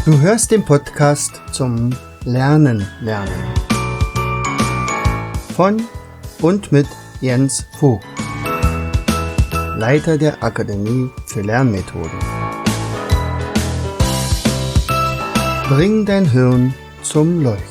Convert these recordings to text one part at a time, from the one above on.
Du hörst den Podcast zum Lernen. Von und mit Jens Vogt, Leiter der Akademie für Lernmethoden. Bring dein Hirn zum Leuchten.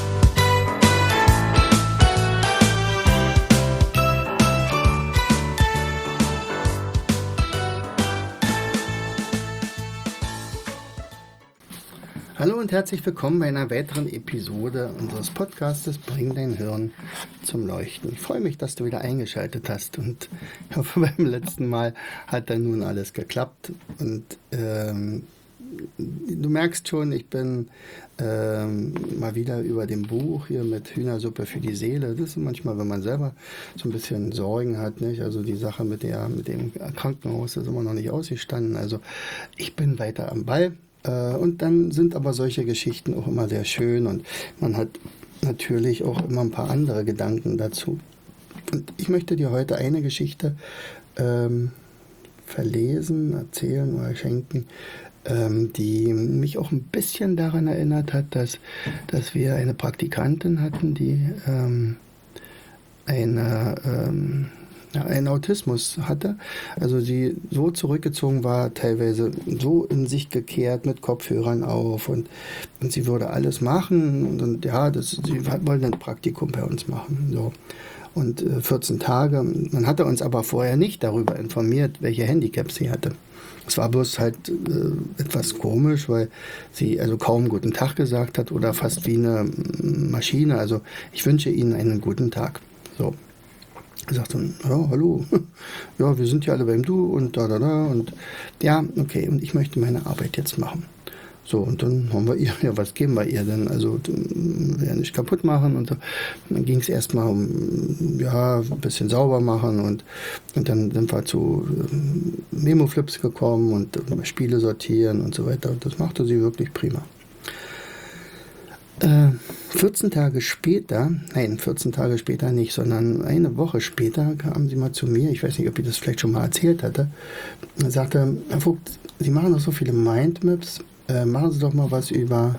Hallo und herzlich willkommen bei einer weiteren Episode unseres Podcastes Bring dein Hirn zum Leuchten. Ich freue mich, dass du wieder eingeschaltet hast und ich hoffe, beim letzten Mal hat dann nun alles geklappt und du merkst schon, ich bin mal wieder über dem Buch hier mit Hühnersuppe für die Seele. Das ist manchmal, wenn man selber so ein bisschen Sorgen hat, nicht? Also die Sache mit dem Krankenhaus ist immer noch nicht ausgestanden. Also ich bin weiter am Ball. Und dann sind aber solche Geschichten auch immer sehr schön und man hat natürlich auch immer ein paar andere Gedanken dazu. Und ich möchte dir heute eine Geschichte verlesen, erzählen oder schenken, die mich auch ein bisschen daran erinnert hat, dass wir eine Praktikantin hatten, die einen Autismus hatte, also sie so zurückgezogen war, teilweise so in sich gekehrt mit Kopfhörern auf und sie würde alles machen und sie wollte ein Praktikum bei uns machen. So. Und 14 Tage, man hatte uns aber vorher nicht darüber informiert, welche Handicaps sie hatte. Es war bloß halt etwas komisch, weil sie also kaum guten Tag gesagt hat oder fast wie eine Maschine, also ich wünsche Ihnen einen guten Tag. So. Er sagt dann, ja, hallo, ja, wir sind ja alle beim Du und da, und ja, okay, und ich möchte meine Arbeit jetzt machen. So, und dann haben wir ihr, ja, was geben wir ihr denn? Also, ja, nicht kaputt machen und so. Dann ging es erstmal um, ja, ein bisschen sauber machen und dann sind wir zu Memo-Flips gekommen und Spiele sortieren und so weiter. Und das machte sie wirklich prima. 14 Tage später nicht, sondern eine Woche später kam sie mal zu mir, ich weiß nicht, ob ich das vielleicht schon mal erzählt hatte, und sagte, Herr Vogt, Sie machen doch so viele Mindmaps, machen Sie doch mal was über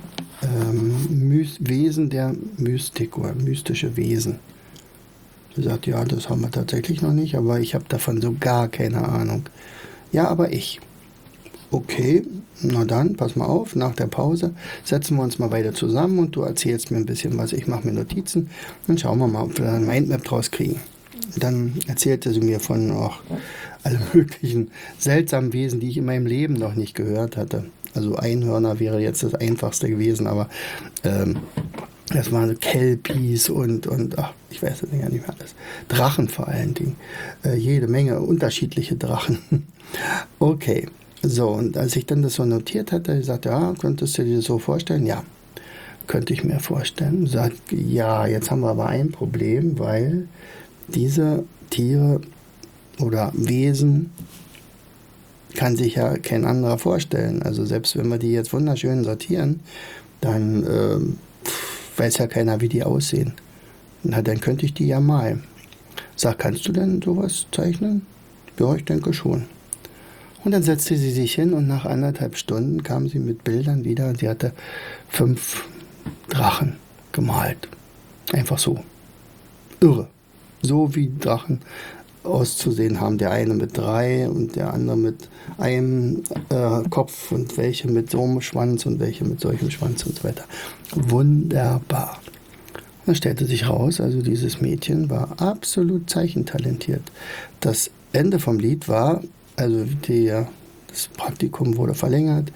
Wesen der Mystik oder mystische Wesen. Sie sagt, ja, das haben wir tatsächlich noch nicht, aber ich habe davon so gar keine Ahnung. Ja, aber ich. Okay, na dann, pass mal auf, nach der Pause setzen wir uns mal beide zusammen und du erzählst mir ein bisschen was, ich mache mir Notizen, dann schauen wir mal, ob wir da ein Mindmap draus kriegen. Dann erzählte sie mir von alle möglichen seltsamen Wesen, die ich in meinem Leben noch nicht gehört hatte. Also Einhörner wäre jetzt das einfachste gewesen, aber das waren so Kelpies und ich weiß es gar nicht mehr alles. Drachen vor allen Dingen, jede Menge unterschiedliche Drachen. Okay. So, und als ich dann das so notiert hatte, sagte, ja, könntest du dir das so vorstellen? Ja, könnte ich mir vorstellen. Sagt, ja, jetzt haben wir aber ein Problem, weil diese Tiere oder Wesen kann sich ja kein anderer vorstellen. Also selbst wenn wir die jetzt wunderschön sortieren, dann weiß ja keiner, wie die aussehen. Na, dann könnte ich die ja malen. Sag, kannst du denn sowas zeichnen? Ja, ich denke schon. Und dann setzte sie sich hin und nach 1,5 Stunden kam sie mit Bildern wieder und sie hatte 5 Drachen gemalt. Einfach so. Irre. So wie Drachen auszusehen haben. Der eine mit 3 und der andere mit einem Kopf und welche mit so einem Schwanz und welche mit solchem Schwanz und so weiter. Wunderbar. Und dann stellte sich raus, also dieses Mädchen war absolut zeichentalentiert. Das Ende vom Lied war, also das Praktikum wurde verlängert.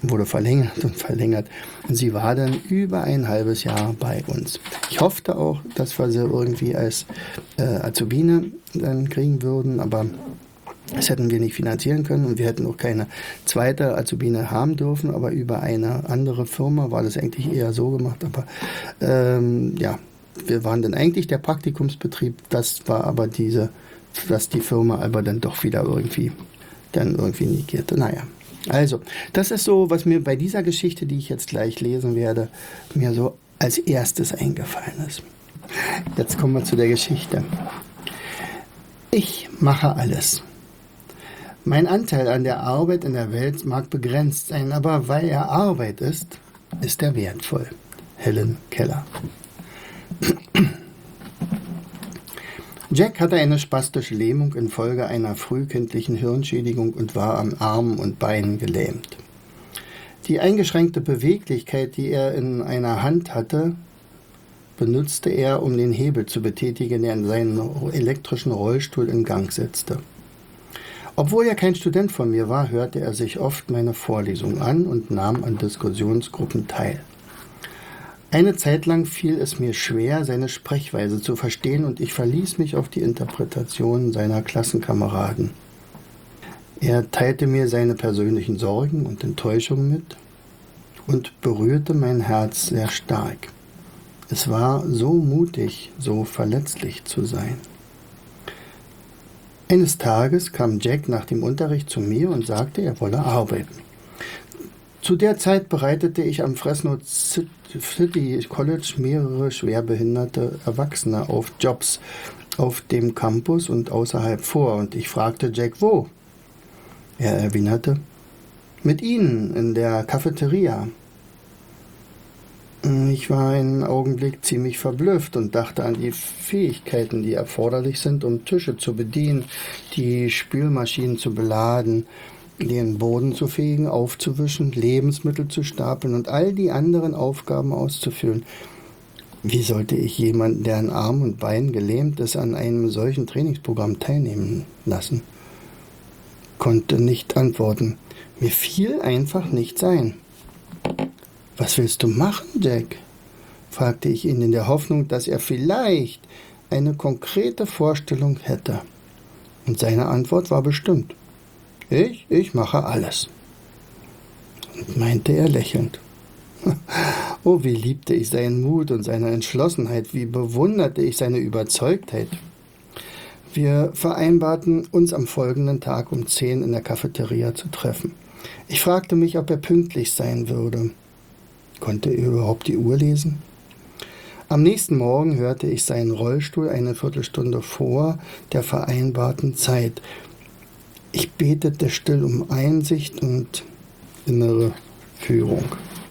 Und sie war dann über ein halbes Jahr bei uns. Ich hoffte auch, dass wir sie irgendwie als Azubine dann kriegen würden, aber das hätten wir nicht finanzieren können und wir hätten auch keine zweite Azubine haben dürfen, aber über eine andere Firma war das eigentlich eher so gemacht. Aber wir waren dann eigentlich der Praktikumsbetrieb, das war aber dass die Firma aber dann doch wieder irgendwie negierte. Naja, also, das ist so, was mir bei dieser Geschichte, die ich jetzt gleich lesen werde, mir so als erstes eingefallen ist. Jetzt kommen wir zu der Geschichte. Ich mache alles. Mein Anteil an der Arbeit in der Welt mag begrenzt sein, aber weil er Arbeit ist er wertvoll. Helen Keller. Jack hatte eine spastische Lähmung infolge einer frühkindlichen Hirnschädigung und war an Armen und Beinen gelähmt. Die eingeschränkte Beweglichkeit, die er in einer Hand hatte, benutzte er, um den Hebel zu betätigen, der in seinen elektrischen Rollstuhl in Gang setzte. Obwohl er kein Student von mir war, hörte er sich oft meine Vorlesungen an und nahm an Diskussionsgruppen teil. Eine Zeit lang fiel es mir schwer, seine Sprechweise zu verstehen, und ich verließ mich auf die Interpretationen seiner Klassenkameraden. Er teilte mir seine persönlichen Sorgen und Enttäuschungen mit und berührte mein Herz sehr stark. Es war so mutig, so verletzlich zu sein. Eines Tages kam Jack nach dem Unterricht zu mir und sagte, er wolle arbeiten. Zu der Zeit bereitete ich am Fresno City College mehrere schwerbehinderte Erwachsene auf Jobs auf dem Campus und außerhalb vor, und ich fragte Jack, wo? Er erwiderte, mit Ihnen in der Cafeteria. Ich war einen Augenblick ziemlich verblüfft und dachte an die Fähigkeiten, die erforderlich sind, um Tische zu bedienen, die Spülmaschinen zu beladen, den Boden zu fegen, aufzuwischen, Lebensmittel zu stapeln und all die anderen Aufgaben auszuführen. Wie sollte ich jemanden, der an Armen und Beinen gelähmt ist, an einem solchen Trainingsprogramm teilnehmen lassen? Konnte nicht antworten. Mir fiel einfach nichts ein. »Was willst du machen, Jack?« fragte ich ihn in der Hoffnung, dass er vielleicht eine konkrete Vorstellung hätte. Und seine Antwort war bestimmt. Ich mache alles. Und meinte er lächelnd. Oh, wie liebte ich seinen Mut und seine Entschlossenheit, wie bewunderte ich seine Überzeugtheit. Wir vereinbarten, uns am folgenden Tag um 10 in der Cafeteria zu treffen. Ich fragte mich, ob er pünktlich sein würde. Konnte er überhaupt die Uhr lesen? Am nächsten Morgen hörte ich seinen Rollstuhl eine Viertelstunde vor der vereinbarten Zeit. Ich betete still um Einsicht und innere Führung.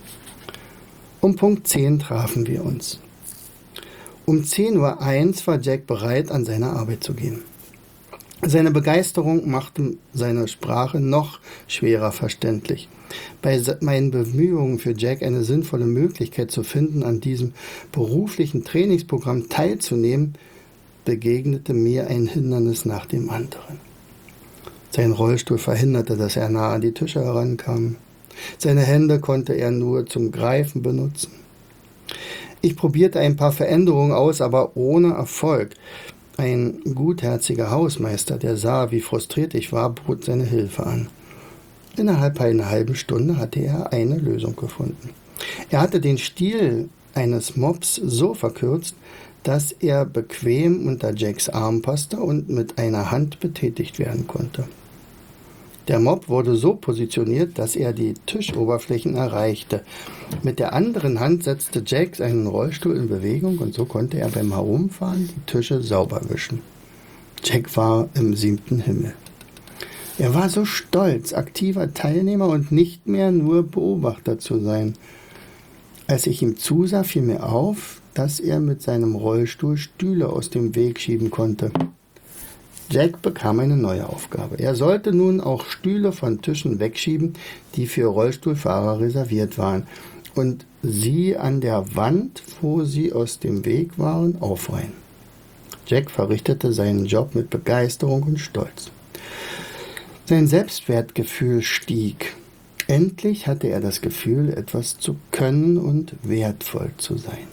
Um Punkt 10 trafen wir uns. Um 10:01 Uhr war Jack bereit, an seine Arbeit zu gehen. Seine Begeisterung machte seine Sprache noch schwerer verständlich. Bei meinen Bemühungen für Jack eine sinnvolle Möglichkeit zu finden, an diesem beruflichen Trainingsprogramm teilzunehmen, begegnete mir ein Hindernis nach dem anderen. Sein Rollstuhl verhinderte, dass er nah an die Tische herankam. Seine Hände konnte er nur zum Greifen benutzen. Ich probierte ein paar Veränderungen aus, aber ohne Erfolg. Ein gutherziger Hausmeister, der sah, wie frustriert ich war, bot seine Hilfe an. Innerhalb einer halben Stunde hatte er eine Lösung gefunden. Er hatte den Stiel eines Mops so verkürzt, dass er bequem unter Jacks Arm passte und mit einer Hand betätigt werden konnte. Der Mop wurde so positioniert, dass er die Tischoberflächen erreichte. Mit der anderen Hand setzte Jack seinen Rollstuhl in Bewegung und so konnte er beim Herumfahren die Tische sauber wischen. Jack war im 7. Himmel. Er war so stolz, aktiver Teilnehmer und nicht mehr nur Beobachter zu sein. Als ich ihm zusah, fiel mir auf, dass er mit seinem Rollstuhl Stühle aus dem Weg schieben konnte. Jack bekam eine neue Aufgabe. Er sollte nun auch Stühle von Tischen wegschieben, die für Rollstuhlfahrer reserviert waren, und sie an der Wand, wo sie aus dem Weg waren, aufreihen. Jack verrichtete seinen Job mit Begeisterung und Stolz. Sein Selbstwertgefühl stieg. Endlich hatte er das Gefühl, etwas zu können und wertvoll zu sein.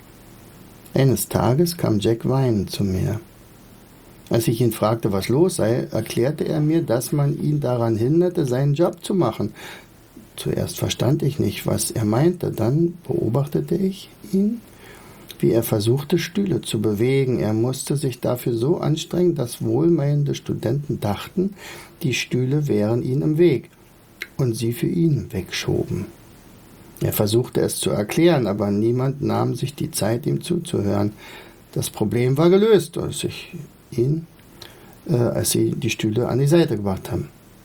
Eines Tages kam Jack weinend zu mir. Als ich ihn fragte, was los sei, erklärte er mir, dass man ihn daran hinderte, seinen Job zu machen. Zuerst verstand ich nicht, was er meinte. Dann beobachtete ich ihn, wie er versuchte, Stühle zu bewegen. Er musste sich dafür so anstrengen, dass wohlmeinende Studenten dachten, die Stühle wären ihnen im Weg und sie für ihn wegschoben. Er versuchte es zu erklären, aber niemand nahm sich die Zeit, ihm zuzuhören. Das Problem war gelöst, als sie die Stühle an die Seite gebracht haben.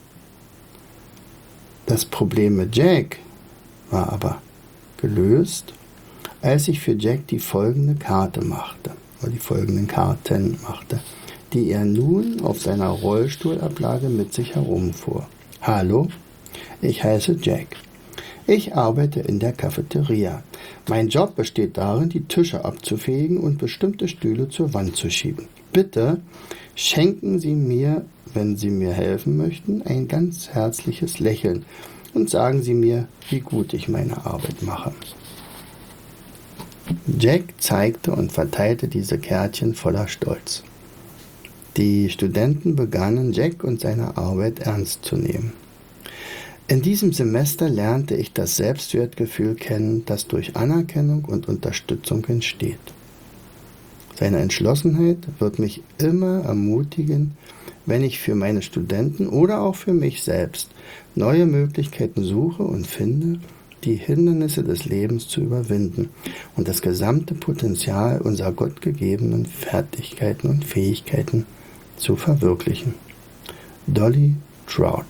Das Problem mit Jack war aber gelöst, als ich für Jack die folgende Karte machte, oder die folgenden Karten machte, die er nun auf seiner Rollstuhlablage mit sich herumfuhr. Hallo, ich heiße Jack. Ich arbeite in der Cafeteria. Mein Job besteht darin, die Tische abzufegen und bestimmte Stühle zur Wand zu schieben. Bitte schenken Sie mir, wenn Sie mir helfen möchten, ein ganz herzliches Lächeln und sagen Sie mir, wie gut ich meine Arbeit mache. Jack zeigte und verteilte diese Kärtchen voller Stolz. Die Studenten begannen, Jack und seine Arbeit ernst zu nehmen. In diesem Semester lernte ich das Selbstwertgefühl kennen, das durch Anerkennung und Unterstützung entsteht. Seine Entschlossenheit wird mich immer ermutigen, wenn ich für meine Studenten oder auch für mich selbst neue Möglichkeiten suche und finde, die Hindernisse des Lebens zu überwinden und das gesamte Potenzial unserer gottgegebenen Fertigkeiten und Fähigkeiten zu verwirklichen. Dolly Trout.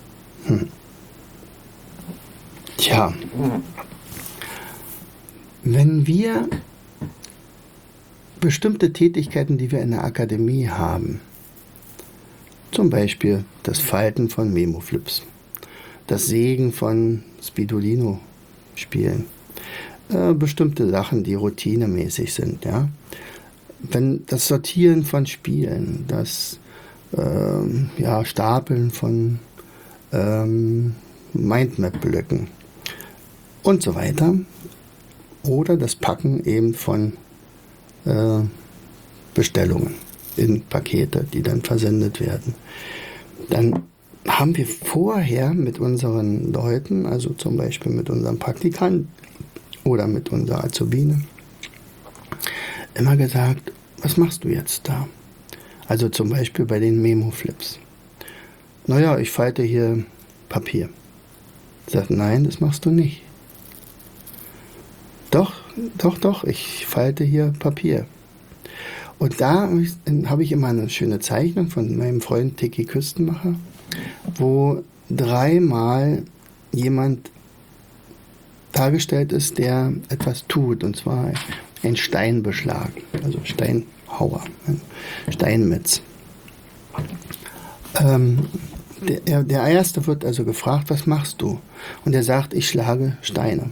Tja, wenn wir bestimmte Tätigkeiten, die wir in der Akademie haben, zum Beispiel das Falten von Memoflips, das Sägen von Spidolino-Spielen, bestimmte Sachen, die routinemäßig sind, ja. Wenn das Sortieren von Spielen, das Stapeln von Mindmap-Blöcken und so weiter, oder das Packen eben von Bestellungen in Pakete, die dann versendet werden. Dann haben wir vorher mit unseren Leuten, also zum Beispiel mit unserem Praktikanten oder mit unserer Azubine, immer gesagt, was machst du jetzt da? Also zum Beispiel bei den Memo-Flips. Naja, ich falte hier Papier. Sagt, nein, das machst du nicht. Doch, ich falte hier Papier. Und da habe ich immer eine schöne Zeichnung von meinem Freund Tiki Küstenmacher, wo 3-mal jemand dargestellt ist, der etwas tut, und zwar ein Steinbeschlag, also Steinhauer, ein Steinmetz. Der Erste wird also gefragt, was machst du? Und er sagt, ich schlage Steine.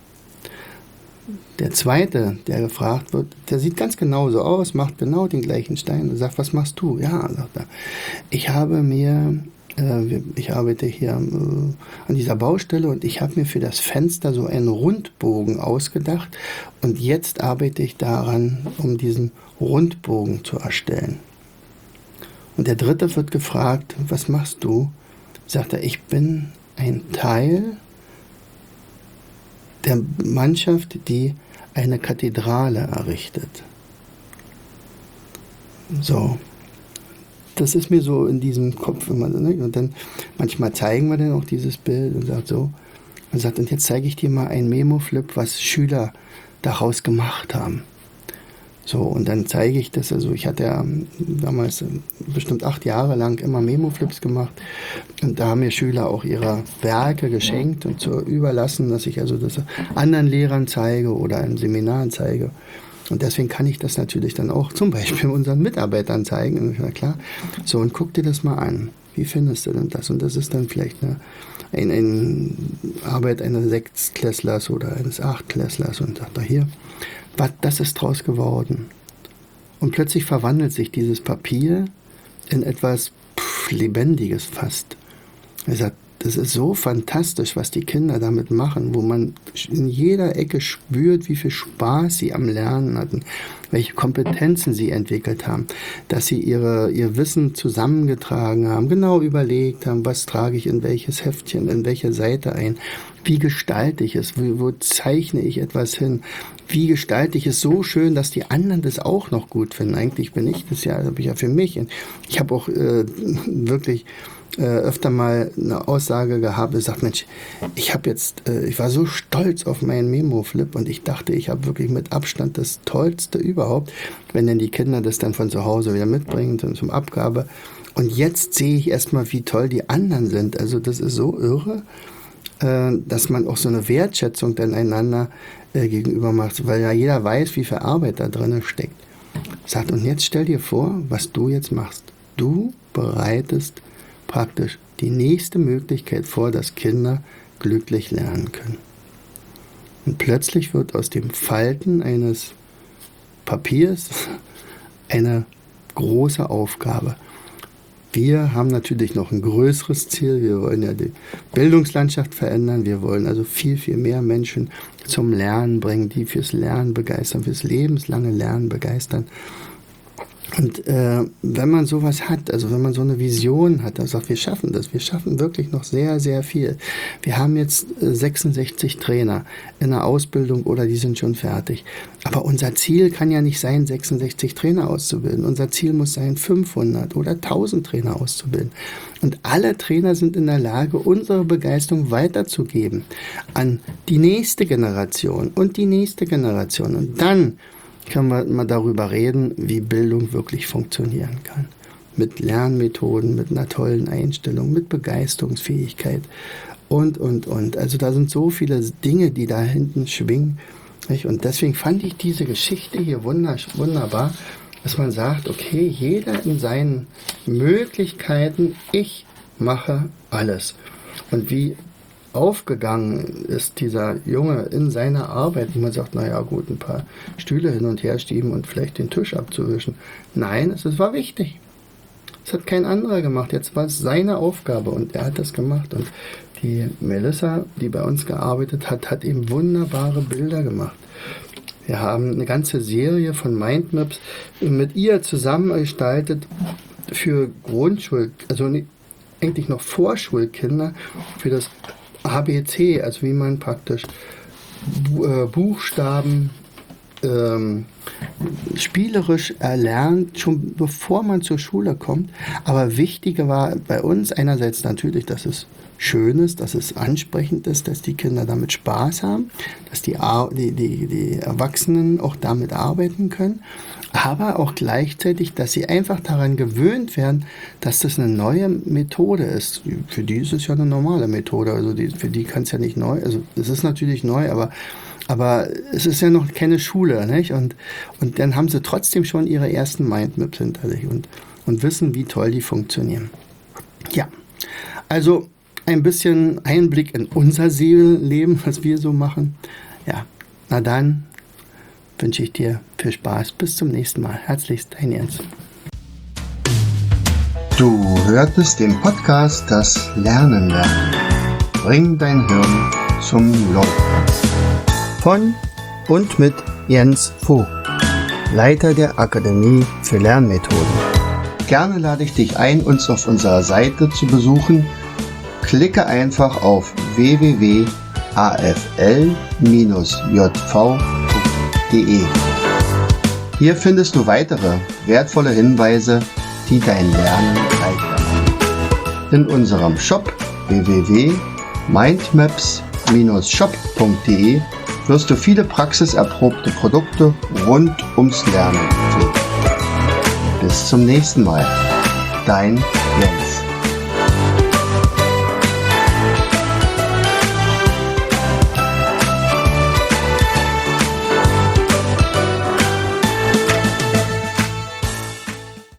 Der Zweite, der gefragt wird, der sieht ganz genauso aus, macht genau den gleichen Stein und sagt, was machst du? Ja, sagt er, ich arbeite hier an dieser Baustelle und ich habe mir für das Fenster so einen Rundbogen ausgedacht und jetzt arbeite ich daran, um diesen Rundbogen zu erstellen. Und der Dritte wird gefragt, was machst du? Sagt er, ich bin ein Teil der Mannschaft, die eine Kathedrale errichtet. So, das ist mir so in diesem Kopf immer, ne? Und dann manchmal zeigen wir dann auch dieses Bild und sagt so, und sagt, und jetzt zeige ich dir mal ein Memo-Flip, was Schüler daraus gemacht haben. So, und dann zeige ich das, also ich hatte ja damals bestimmt 8 Jahre lang immer Memo-Flips gemacht und da haben mir Schüler auch ihre Werke geschenkt und so überlassen, dass ich also das anderen Lehrern zeige oder in Seminaren zeige. Und deswegen kann ich das natürlich dann auch zum Beispiel unseren Mitarbeitern zeigen. Und na klar, so, und guck dir das mal an. Wie findest du denn das? Und das ist dann vielleicht eine Arbeit eines 6-Klässlers oder eines 8-Klässlers und sagt, da hier, das ist draus geworden. Und plötzlich verwandelt sich dieses Papier in etwas Lebendiges fast. Er sagt, das ist so fantastisch, was die Kinder damit machen, wo man in jeder Ecke spürt, wie viel Spaß sie am Lernen hatten, welche Kompetenzen sie entwickelt haben, dass sie ihr Wissen zusammengetragen haben, genau überlegt haben, was trage ich in welches Heftchen, in welche Seite ein, wie gestalte ich es, wo zeichne ich etwas hin, wie gestalte ich es so schön, dass die anderen das auch noch gut finden. Eigentlich bin ich das ja, habe ich ja für mich. Ich habe auch wirklich öfter mal eine Aussage gehabt, und sagt, Mensch, ich war so stolz auf meinen Memo-Flip und ich dachte, ich habe wirklich mit Abstand das Tollste überhaupt, wenn dann die Kinder das dann von zu Hause wieder mitbringen zum Abgabe. Und jetzt sehe ich erstmal, wie toll die anderen sind. Also das ist so irre. dass man auch so eine Wertschätzung dann einander gegenüber macht, weil ja jeder weiß, wie viel Arbeit da drin steckt. Sagt, und jetzt stell dir vor, was du jetzt machst. Du bereitest praktisch die nächste Möglichkeit vor, dass Kinder glücklich lernen können. Und plötzlich wird aus dem Falten eines Papiers eine große Aufgabe. Wir haben natürlich noch ein größeres Ziel. Wir wollen ja die Bildungslandschaft verändern. Wir wollen also viel, viel mehr Menschen zum Lernen bringen, die fürs Lernen begeistern, fürs lebenslange Lernen begeistern. Und wenn man sowas hat, also wenn man so eine Vision hat, dann sagt, wir schaffen das, wir schaffen wirklich noch sehr, sehr viel. Wir haben jetzt 66 Trainer in der Ausbildung oder die sind schon fertig. Aber unser Ziel kann ja nicht sein, 66 Trainer auszubilden. Unser Ziel muss sein, 500 oder 1000 Trainer auszubilden. Und alle Trainer sind in der Lage, unsere Begeisterung weiterzugeben an die nächste Generation und die nächste Generation. Und dann können wir mal darüber reden, wie Bildung wirklich funktionieren kann. Mit Lernmethoden, mit einer tollen Einstellung, mit Begeisterungsfähigkeit und. Also da sind so viele Dinge, die da hinten schwingen. Nicht? Und deswegen fand ich diese Geschichte hier wunderbar, dass man sagt, okay, jeder in seinen Möglichkeiten, ich mache alles. Und wie aufgegangen ist dieser Junge in seiner Arbeit, wo man sagt, naja gut, ein paar Stühle hin und her schieben und vielleicht den Tisch abzuwischen. Nein, es war wichtig. Es hat kein anderer gemacht. Jetzt war es seine Aufgabe und er hat das gemacht. Und die Melissa, die bei uns gearbeitet hat, hat eben wunderbare Bilder gemacht. Wir haben eine ganze Serie von Mindmaps mit ihr zusammen gestaltet für also eigentlich noch Vorschulkinder, für das ABC, also wie man praktisch Buchstaben spielerisch erlernt, schon bevor man zur Schule kommt. Aber wichtiger war bei uns einerseits natürlich, dass es schön ist, dass es ansprechend ist, dass die Kinder damit Spaß haben, dass die Erwachsenen auch damit arbeiten können, aber auch gleichzeitig, dass sie einfach daran gewöhnt werden, dass das eine neue Methode ist. Für die ist es ja eine normale Methode, also für die kann es ja nicht neu, also es ist natürlich neu, aber es ist ja noch keine Schule, nicht? Und dann haben sie trotzdem schon ihre ersten Mindmaps hinter sich und wissen, wie toll die funktionieren. Ja, also ein bisschen Einblick in unser Seelenleben, was wir so machen. Ja, na dann wünsche ich dir viel Spaß. Bis zum nächsten Mal. Herzlichst, dein Jens. Du hörtest den Podcast Das Lernen lernen. Bring dein Hirn zum Laufen. Von und mit Jens Vogt, Leiter der Akademie für Lernmethoden. Gerne lade ich dich ein, uns auf unserer Seite zu besuchen. Klicke einfach auf www.afl-jv.de. Hier findest du weitere wertvolle Hinweise, die dein Lernen leichter machen. In unserem Shop www.mindmaps-shop.de wirst du viele praxiserprobte Produkte rund ums Lernen finden. Bis zum nächsten Mal. Dein Jens.